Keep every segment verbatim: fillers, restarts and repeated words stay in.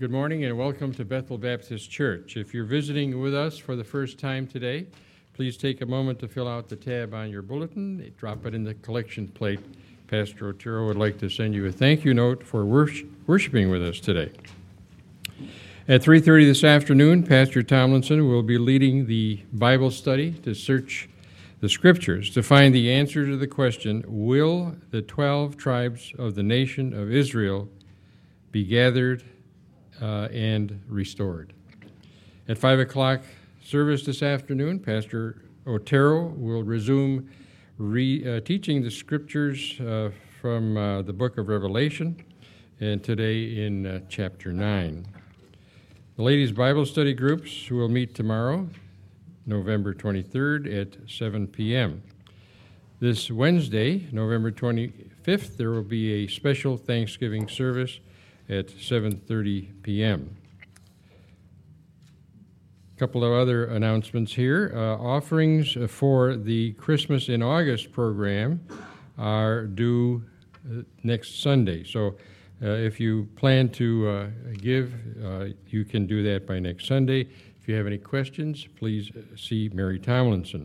Good morning and welcome to Bethel Baptist Church. If you're visiting with us for the first time today, please take a moment to fill out the tab on your bulletin. Drop it in the collection plate. Pastor Otero would like to send you a thank you note for worship, worshiping with us today. At three thirty this afternoon, Pastor Tomlinson will be leading the Bible study to search the Scriptures to find the answer to the question, will the twelve tribes of the nation of Israel be gathered uh, and restored? At five o'clock service this afternoon, Pastor Otero will resume re, uh, teaching the Scriptures uh, from uh, the book of Revelation, and today in uh, chapter nine. The ladies' Bible study groups will meet tomorrow, November twenty-third at seven p.m. This Wednesday, November twenty-fifth, there will be a special Thanksgiving service at seven thirty p.m. A couple of other announcements here. Uh, offerings for the Christmas in August program are due uh, next Sunday. So uh, if you plan to uh, give, uh, you can do that by next Sunday. If you have any questions, please see Mary Tomlinson.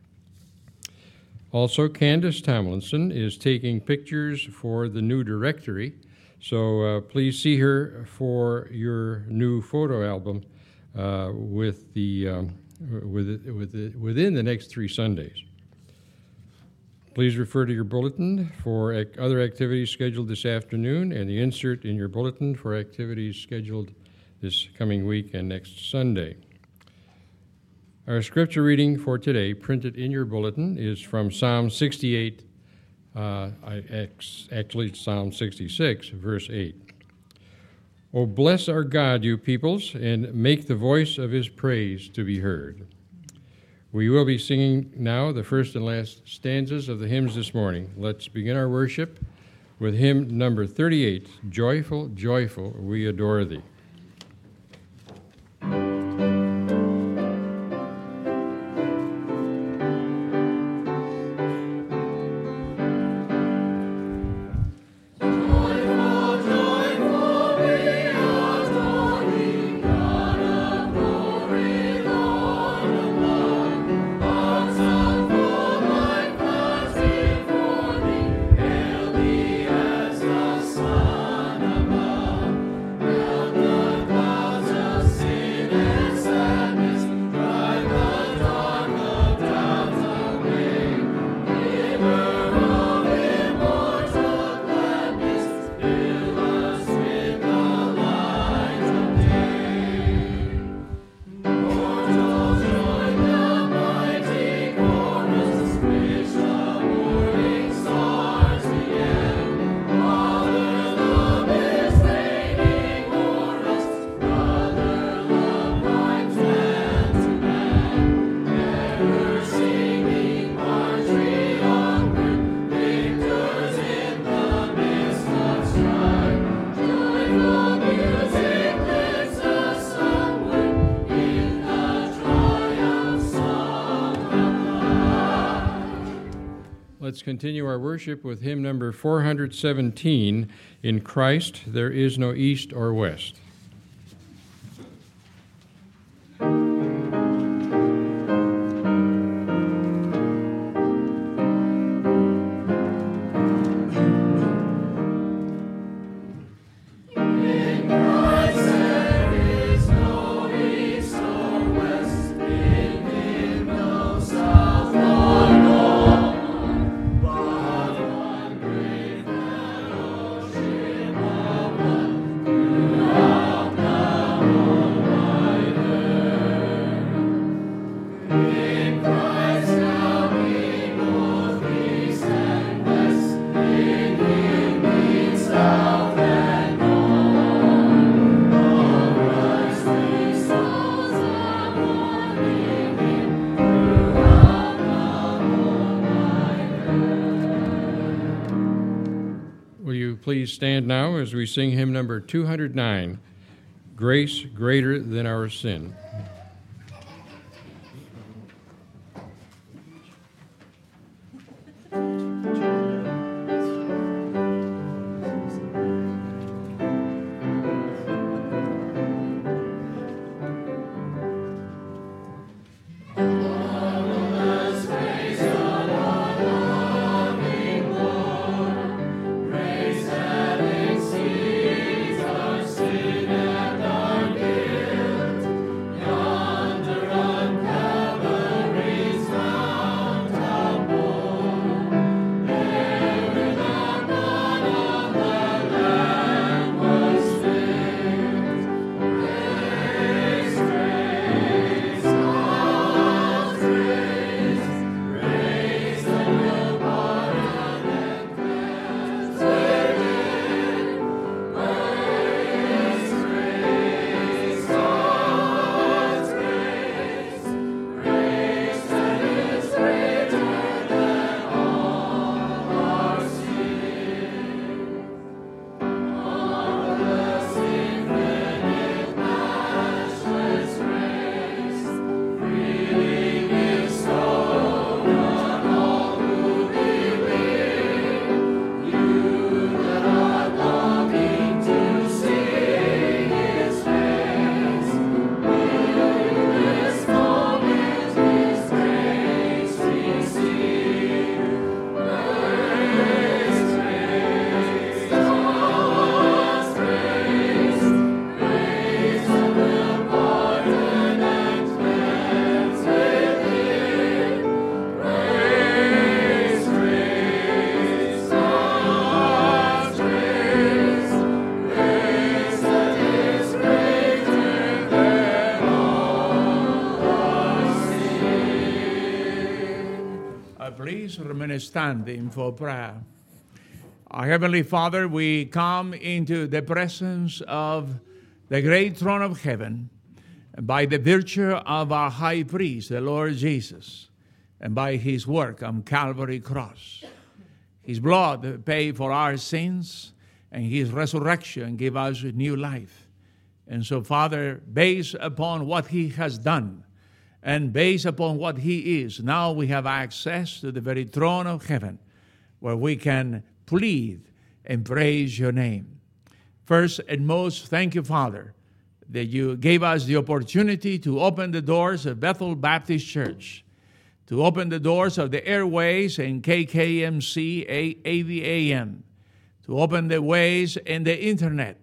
Also, Candace Tomlinson is taking pictures for the new directory, so uh, please see her for your new photo album uh, with the um, with, with the, within the next three Sundays. Please refer to your bulletin for ac- other activities scheduled this afternoon and the insert in your bulletin for activities scheduled this coming week and next Sunday. Our scripture reading for today, printed in your bulletin, is from Psalm sixty-eight, uh, I, actually it's Psalm sixty-six, verse eight. O bless our God, you peoples, and make the voice of his praise to be heard. We will be singing now the first and last stanzas of the hymns this morning. Let's begin our worship with hymn number thirty-eight, Joyful, Joyful, We Adore Thee. Let's continue our worship with hymn number four hundred seventeen, In Christ There Is No East or West. Please stand now as we sing hymn number two hundred nine, Grace Greater Than Our Sin. please remain standing for prayer. Our Heavenly Father, we come into the presence of the great throne of heaven by the virtue of our high priest, the Lord Jesus, and by his work on Calvary cross. His blood paid for our sins, and his resurrection gave us new life. And so, Father, based upon what he has done, and based upon what he is, now we have access to the very throne of heaven, where we can plead and praise your name. First and most, thank you, Father, that you gave us the opportunity to open the doors of Bethel Baptist Church, to open the doors of the airways and K K M C A V A M, to open the ways and the internet,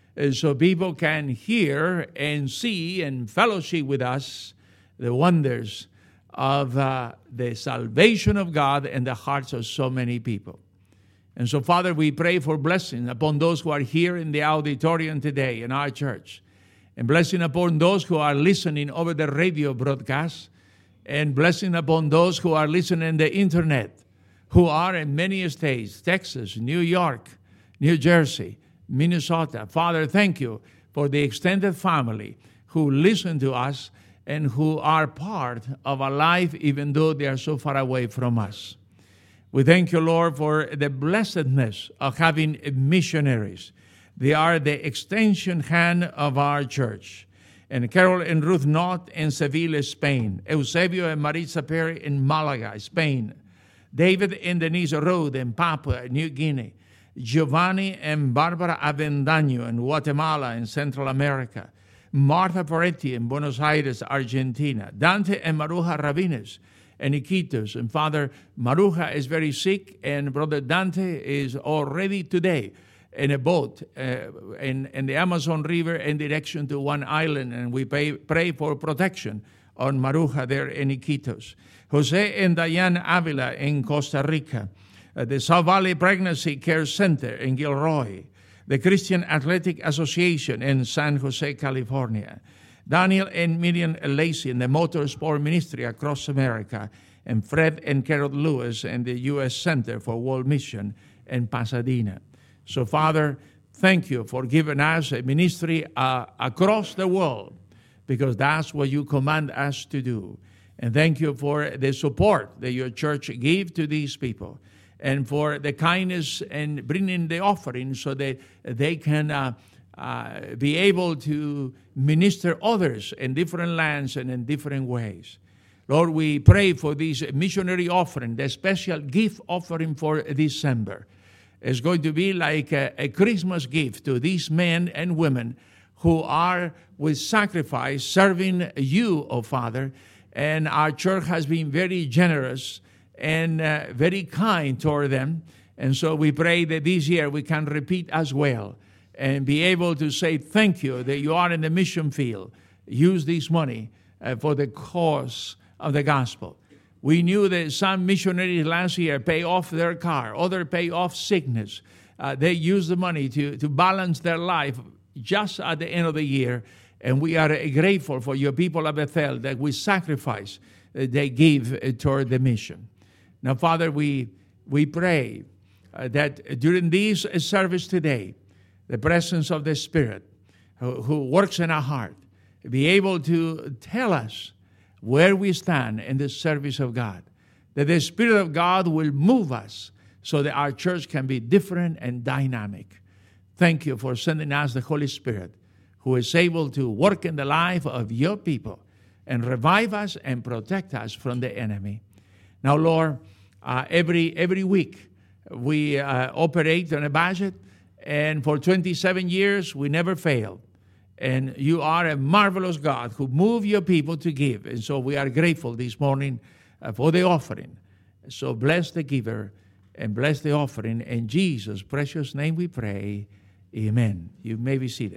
so people can hear and see and fellowship with us the wonders of uh, the salvation of God in the hearts of so many people. And so, Father, we pray for blessing upon those who are here in the auditorium today in our church, and blessing upon those who are listening over the radio broadcast, and blessing upon those who are listening on the internet, who are in many states, Texas, New York, New Jersey, Minnesota. Father, thank you for the extended family who listen to us and who are part of our life, even though they are so far away from us. We thank you, Lord, for the blessedness of having missionaries. They are the extension hand of our church. And Carol and Ruth Knott in Seville, Spain. Eusebio and Maritza Perry in Malaga, Spain. David and Denise Rode in Papua New Guinea. Giovanni and Barbara Avendaño in Guatemala in Central America. Martha Peretti in Buenos Aires, Argentina. Dante and Maruja Rabines and Iquitos. And Father, Maruja is very sick, and Brother Dante is already today in a boat uh, in, in the Amazon River in direction to one island, and we pay, pray for protection on Maruja there in Iquitos. Jose and Diane Avila in Costa Rica. Uh, the South Valley Pregnancy Care Center in Gilroy. The Christian Athletic Association in San Jose, California. Daniel and Miriam Lacey in the Motorsport Ministry across America, and Fred and Carol Lewis in the U S Center for World Mission in Pasadena. So, Father, thank you for giving us a ministry uh, across the world, because that's what you command us to do. And thank you for the support that your church gave to these people, and for the kindness and bringing the offering so that they can uh, uh, be able to minister others in different lands and in different ways. Lord, we pray for this missionary offering, the special gift offering for December. It's going to be like a, a Christmas gift to these men and women who are with sacrifice serving you, oh Father. And our church has been very generous and uh, very kind toward them. And so we pray that this year we can repeat as well and be able to say thank you that you are in the mission field. Use this money uh, for the cause of the gospel. We knew that some missionaries last year pay off their car, others pay off sickness. Uh, they use the money to, to balance their life just at the end of the year. And we are uh, grateful for your people of Bethel that we sacrifice, uh, they give uh, toward the mission. Now, Father, we, we pray uh, that during this uh, service today, the presence of the Spirit who, who works in our heart, be able to tell us where we stand in the service of God, that the Spirit of God will move us so that our church can be different and dynamic. Thank you for sending us the Holy Spirit, who is able to work in the life of your people and revive us and protect us from the enemy. Now, Lord, uh, every every week we uh, operate on a budget, and for twenty-seven years we never failed. And you are a marvelous God who moved your people to give. And so we are grateful this morning uh, for the offering. So bless the giver and bless the offering. In Jesus' precious name we pray. Amen. You may be seated.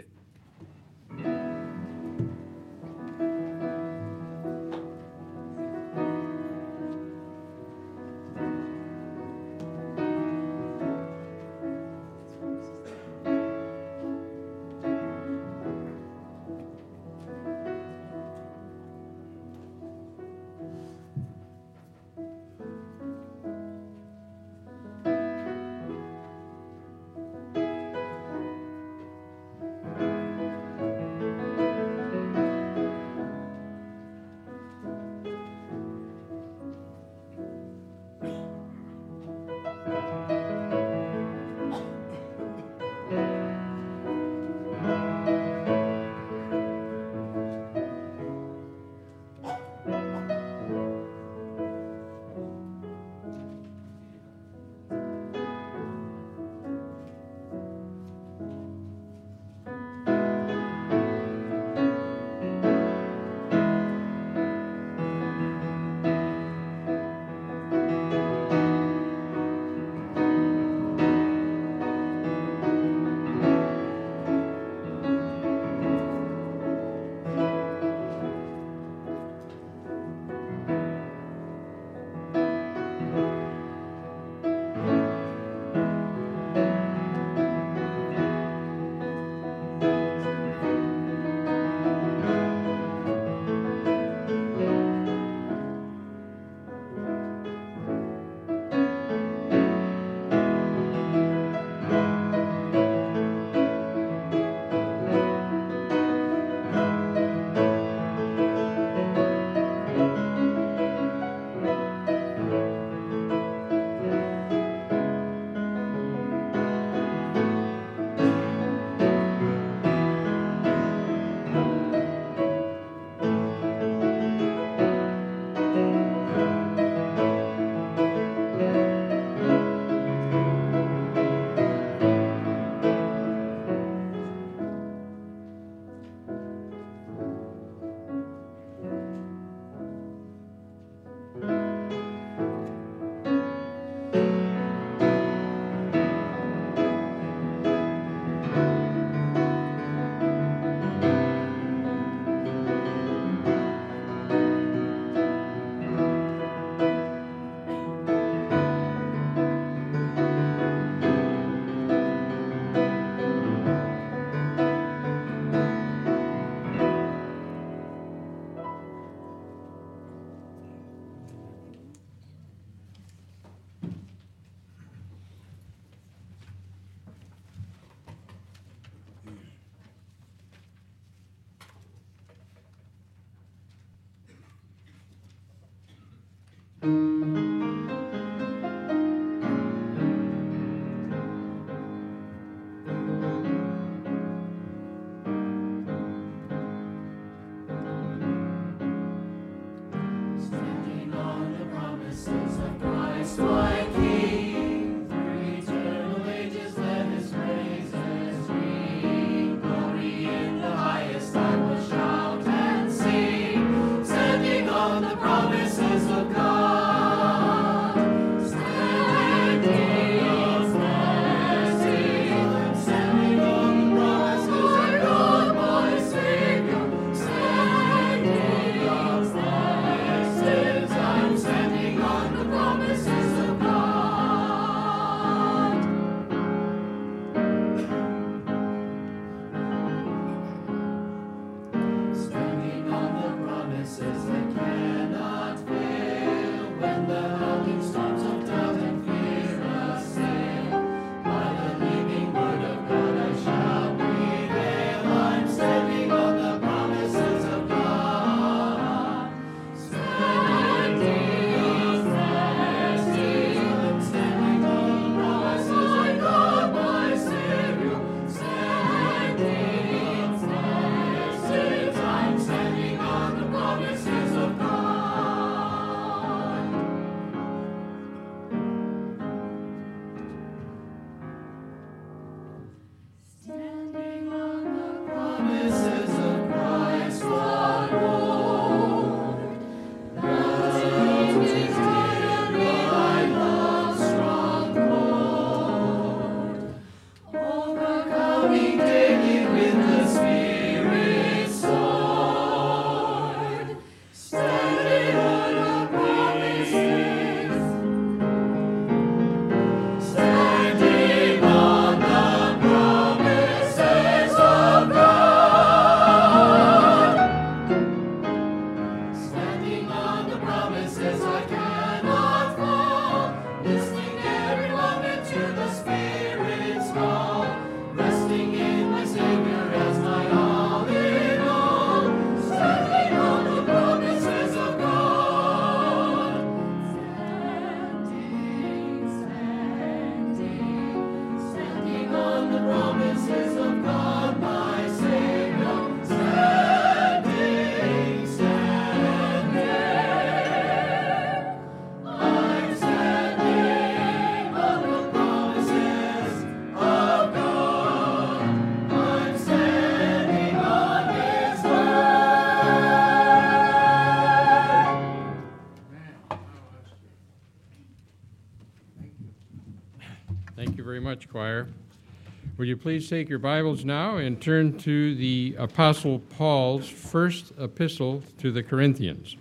Thank you very much, choir. Would you please take your Bibles now and turn to the Apostle Paul's first epistle to the Corinthians.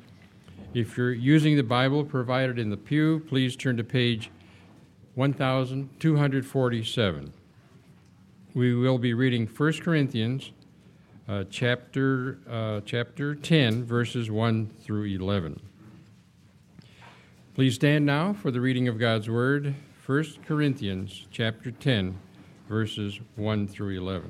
If you're using the Bible provided in the pew, please turn to page one thousand two hundred forty-seven. We will be reading First Corinthians uh, chapter, uh, chapter ten, verses one through eleven. Please stand now for the reading of God's Word. First Corinthians chapter ten, verses one through eleven.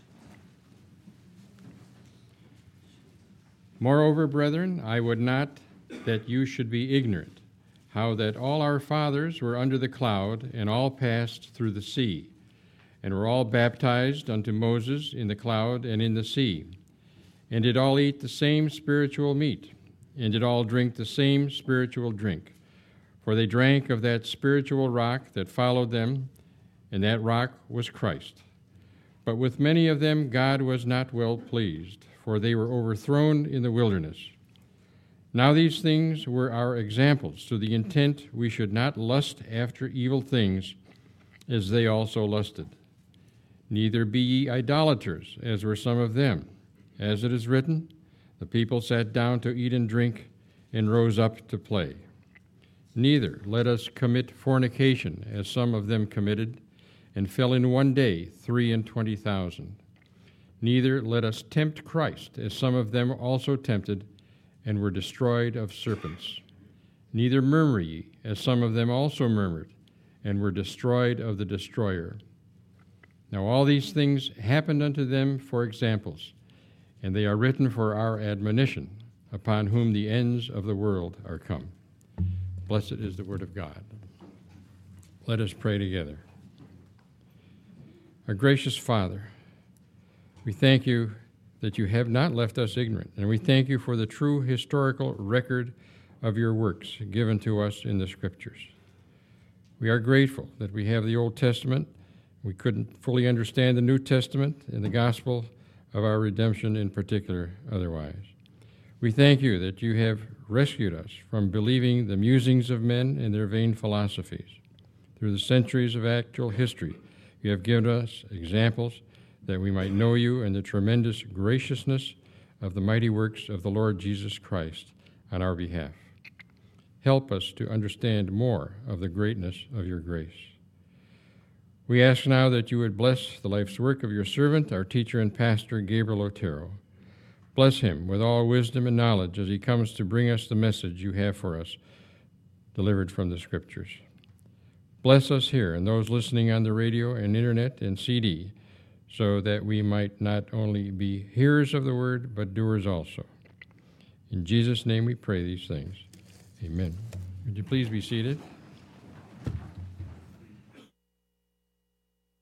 Moreover, brethren, I would not that you should be ignorant, how that all our fathers were under the cloud, and all passed through the sea, and were all baptized unto Moses in the cloud and in the sea, and did all eat the same spiritual meat, and did all drink the same spiritual drink. For they drank of that spiritual rock that followed them, and that rock was Christ. But with many of them God was not well pleased, for they were overthrown in the wilderness. Now these things were our examples, to the intent we should not lust after evil things, as they also lusted. Neither be ye idolaters, as were some of them. As it is written, the people sat down to eat and drink, and rose up to play. Neither let us commit fornication, as some of them committed, and fell in one day three and twenty thousand. Neither let us tempt Christ, as some of them also tempted, and were destroyed of serpents. Neither murmur ye, as some of them also murmured, and were destroyed of the destroyer. Now all these things happened unto them for examples, and they are written for our admonition, upon whom the ends of the world are come. Blessed is the word of God. Let us pray together. Our gracious Father, we thank you that you have not left us ignorant, and we thank you for the true historical record of your works given to us in the Scriptures. We are grateful that we have the Old Testament. We couldn't fully understand the New Testament and the gospel of our redemption in particular otherwise. We thank you that you have rescued us from believing the musings of men and their vain philosophies. Through the centuries of actual history, you have given us examples that we might know you and the tremendous graciousness of the mighty works of the Lord Jesus Christ on our behalf. Help us to understand more of the greatness of your grace. We ask now that you would bless the life's work of your servant, our teacher and pastor, Gabriel Otero. Bless him with all wisdom and knowledge as he comes to bring us the message you have for us, delivered from the Scriptures. Bless us here and those listening on the radio and internet and C D, so that we might not only be hearers of the word, but doers also. In Jesus' name we pray these things. Amen. Would you please be seated?